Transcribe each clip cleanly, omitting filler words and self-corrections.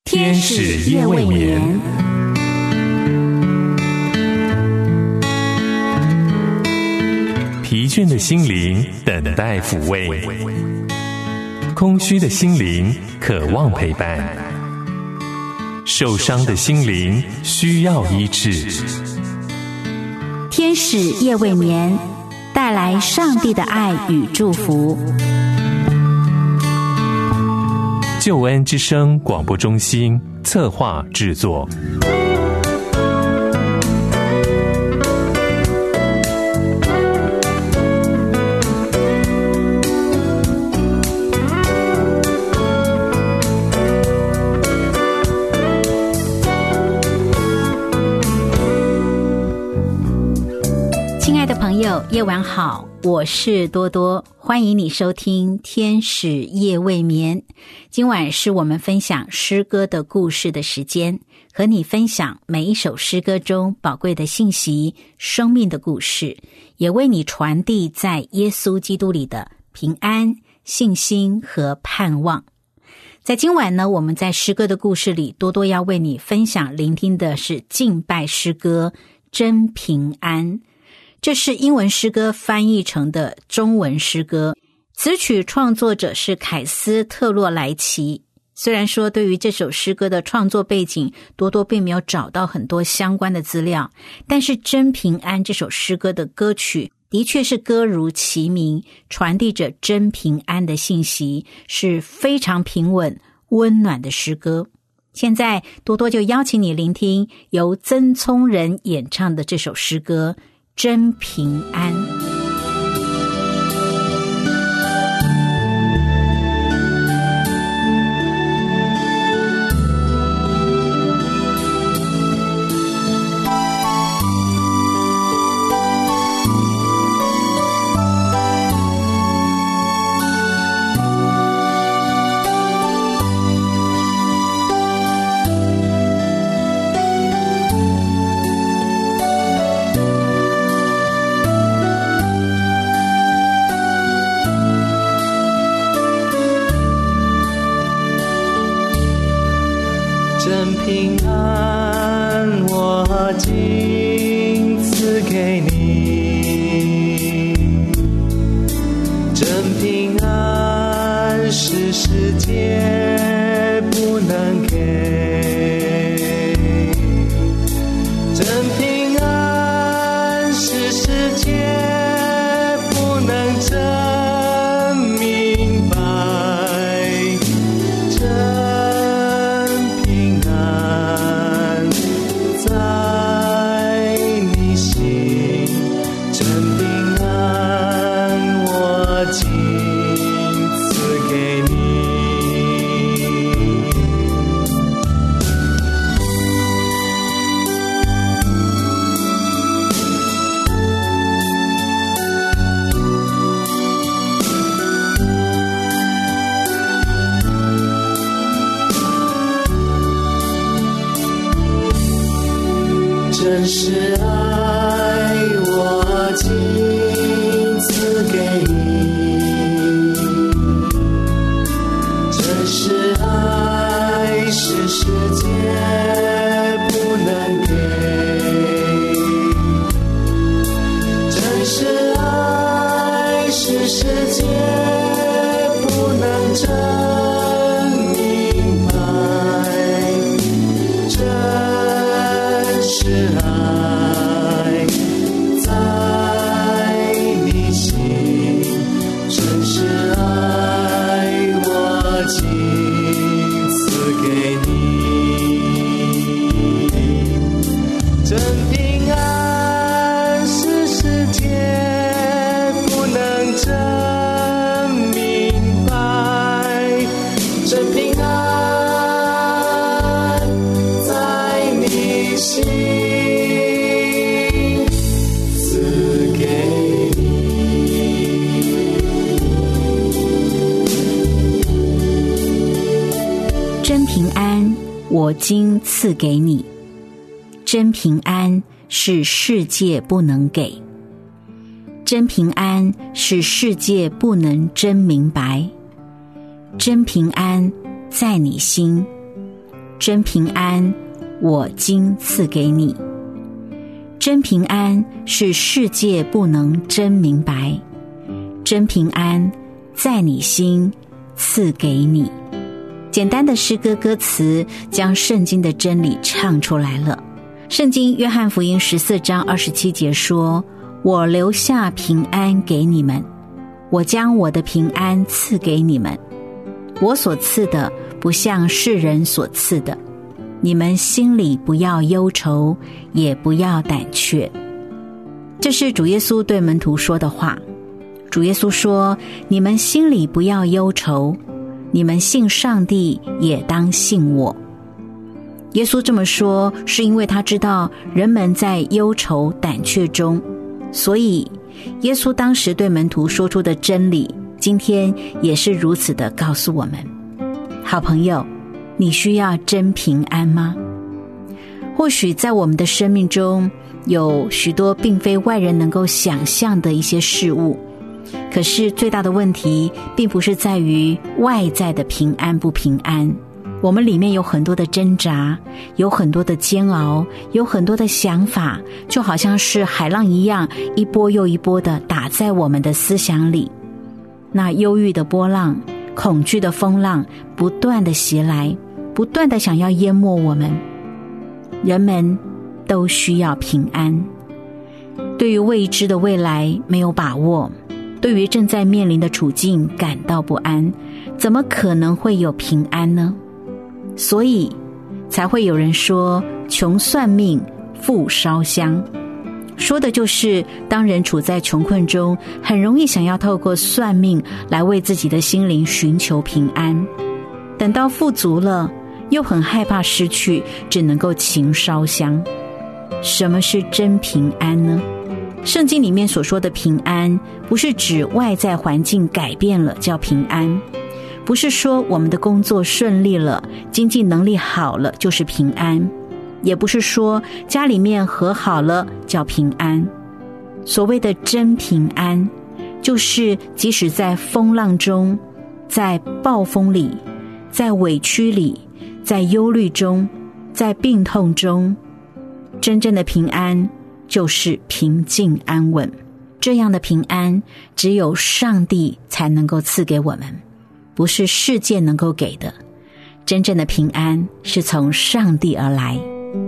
天使夜未眠，疲倦的心灵等待抚慰，空虚的心灵渴望陪伴，受伤的心灵需要医治。 天使夜未眠，带来上帝的爱与祝福。 救恩之声广播中心策划制作。 亲爱的朋友，夜晚好，我是多多，欢迎你收听天使夜未眠。今晚是我们分享诗歌的故事的时间，和你分享每一首诗歌中宝贵的信息、生命的故事，也为你传递在耶稣基督里的平安、信心和盼望。在今晚呢，我们在诗歌的故事里，多多要为你分享聆听的是敬拜诗歌真平安。这是英文诗歌翻译成的中文诗歌，词曲创作者是凯斯特洛莱奇。虽然说对于这首诗歌的创作背景，多多并没有找到很多相关的资料，但是真平安这首诗歌的歌曲的确是歌如其名，传递着真平安的信息，是非常平稳温暖的诗歌。现在多多就邀请你聆听由曾聪仁演唱的这首诗歌真平安。 真平安，我今赐给你。真平安是世界不能给，真平安是世界不能真明白。真是爱，我今赐给你。真是爱，是世界不能给。真是爱，是世界不能真明白。真是爱在你心，真是爱我今赐给你。真平安是世界不能真明白，真平安在你心赐给你。 真平安，我今赐给你。真平安是世界不能给，真平安是世界不能真明白，真平安在你心， 真平安，我今赐给你。真平安是世界不能真明白，真平安在你心赐给你。简单的诗歌歌词将圣经的真理唱出来了。圣经约翰福音14章27节说，我留下平安给你们，我将我的平安赐给你们，我所赐的不像世人所赐的，你们心里不要忧愁，也不要胆怯。这是主耶稣对门徒说的话。主耶稣说，你们心里不要忧愁，你们信上帝也当信我。耶稣这么说，是因为他知道人们在忧愁胆怯中，所以耶稣当时对门徒说出的真理，今天也是如此的告诉我们。好朋友，你需要真平安吗？或许在我们的生命中有许多并非外人能够想象的一些事物，可是最大的问题并不是在于外在的平安不平安，我们里面有很多的挣扎，有很多的煎熬，有很多的想法，就好像是海浪一样，一波又一波的打在我们的思想里。那忧郁的波浪，恐惧的风浪不断的袭来，不断的想要淹没我们。人们都需要平安。对于未知的未来没有把握，对于正在面临的处境感到不安，怎么可能会有平安呢？所以才会有人说，穷算命，富烧香。说的就是当人处在穷困中，很容易想要透过算命来为自己的心灵寻求平安，等到富足了，又很害怕失去，只能够勤烧香。什么是真平安呢？圣经里面所说的平安，不是指外在环境改变了叫平安，不是说我们的工作顺利了，经济能力好了就是平安，也不是说家里面和好了叫平安。所谓的真平安，就是即使在风浪中，在暴风里，在委屈里，在忧虑中，在病痛中，真正的平安就是平静安稳。这样的平安只有上帝才能够赐给我们，不是世界能够给的。真正的平安是从上帝而来。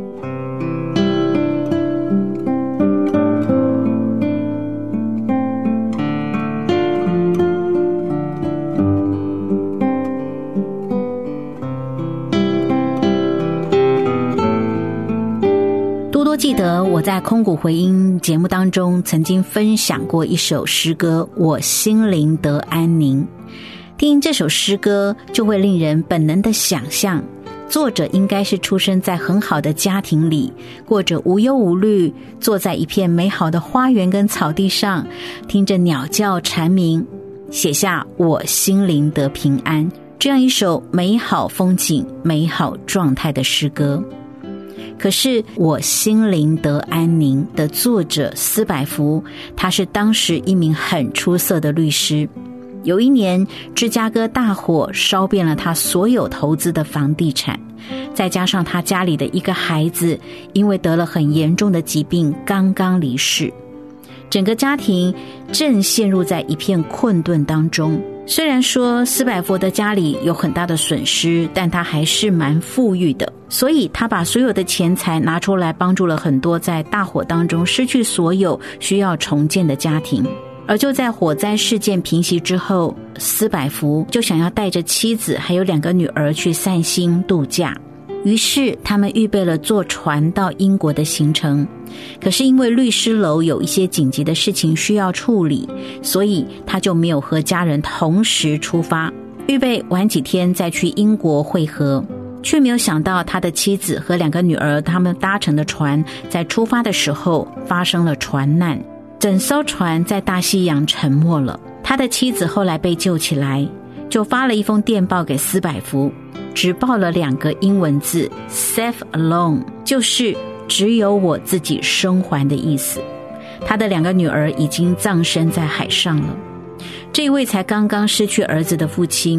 记得我在空谷回音节目当中曾经分享过一首诗歌，我心灵得安宁。听这首诗歌就会令人本能的想象，作者应该是出生在很好的家庭里，过着无忧无虑，坐在一片美好的花园跟草地上，听着鸟叫蝉鸣，写下我心灵得平安，这样一首美好风景美好状态的诗歌。可是我心灵得安宁的作者斯百福，他是当时一名很出色的律师。有一年芝加哥大火烧遍了他所有投资的房地产，再加上他家里的一个孩子因为得了很严重的疾病刚刚离世，整个家庭正陷入在一片困顿当中。虽然说斯百福的家里有很大的损失，但他还是蛮富裕的，所以他把所有的钱财拿出来帮助了很多在大火当中失去所有需要重建的家庭。而就在火灾事件平息之后，斯百福就想要带着妻子还有2个女儿去散心度假，于是他们预备了坐船到英国的行程。可是因为律师楼有一些紧急的事情需要处理，所以他就没有和家人同时出发，预备晚几天再去英国会合。却没有想到他的妻子和2个女儿他们搭乘的船在出发的时候发生了船难，整艘船在大西洋沉没了。他的妻子后来被救起来，就发了一封电报给斯百福，只报了2个英文字 Safe Alone， 就是只有我自己生还的意思。他的2个女儿已经葬身在海上了。这位才刚刚失去儿子的父亲，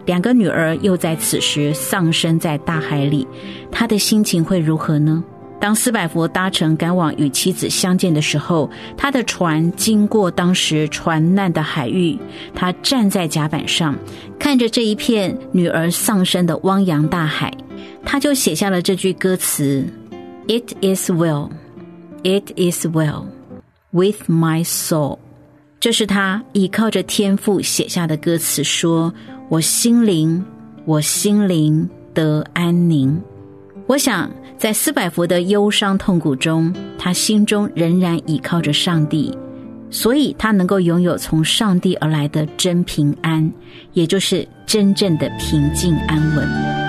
2个女儿又在此时丧生在大海里，他的心情会如何呢？当斯百佛搭乘赶往与妻子相见的时候，他的船经过当时船难的海域，他站在甲板上，看着这一片女儿丧生的汪洋大海，他就写下了这句歌词 It is well, it is well with my soul。 这是他依靠着天父写下的歌词，说我心灵得安宁。我想在斯百佛的忧伤痛苦中，他心中仍然倚靠着上帝，所以他能够拥有从上帝而来的真平安，也就是真正的平静安稳。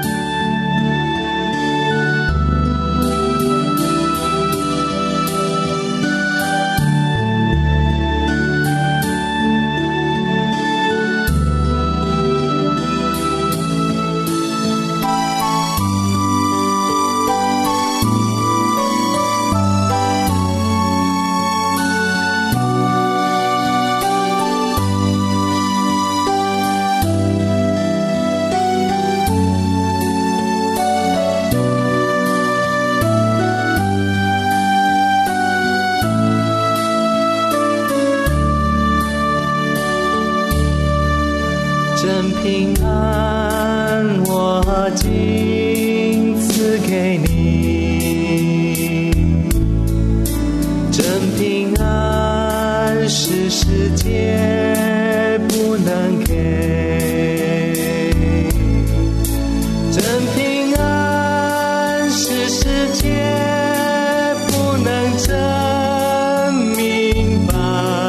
真平安我今赐给你，真平安是世界不能给，真平安是世界不能真明白，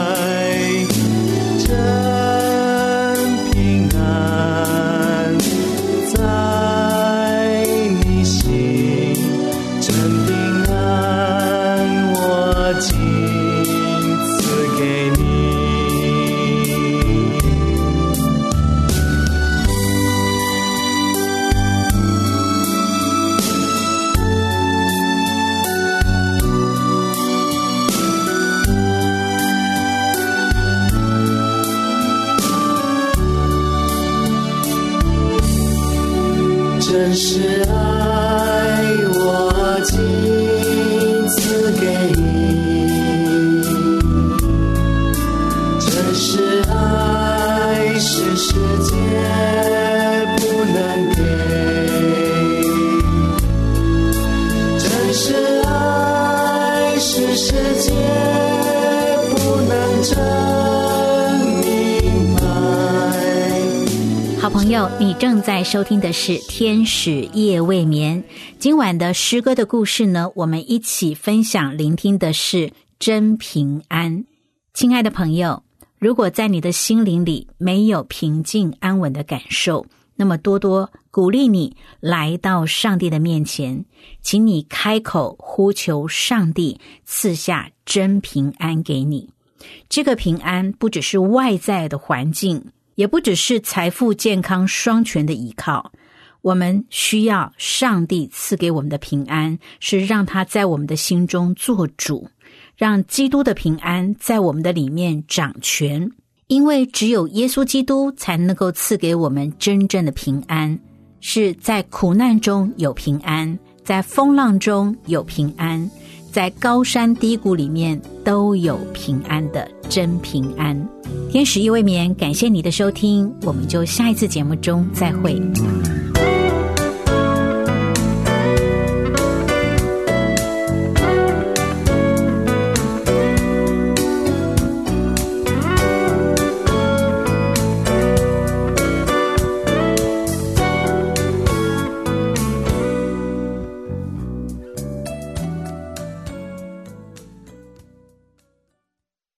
真是爱我今赐给你，真是爱是世界不能给，真是爱是世界不能真明白。 好朋友，你正在收听的是天使夜未眠。今晚的诗歌的故事呢，我们一起分享聆听的是真平安。亲爱的朋友，如果在你的心灵里没有平静安稳的感受，那么多多鼓励你来到上帝的面前，请你开口呼求上帝赐下真平安给你。这个平安不只是外在的环境，也不只是财富健康双全的依靠，我们需要上帝赐给我们的平安，是让他在我们的心中做主，让基督的平安在我们的里面掌权。因为只有耶稣基督才能够赐给我们真正的平安，是在苦难中有平安，在风浪中有平安，在高山低谷里面都有平安的真平安。天使夜未眠，感谢你的收听，我们就下一次节目中再会。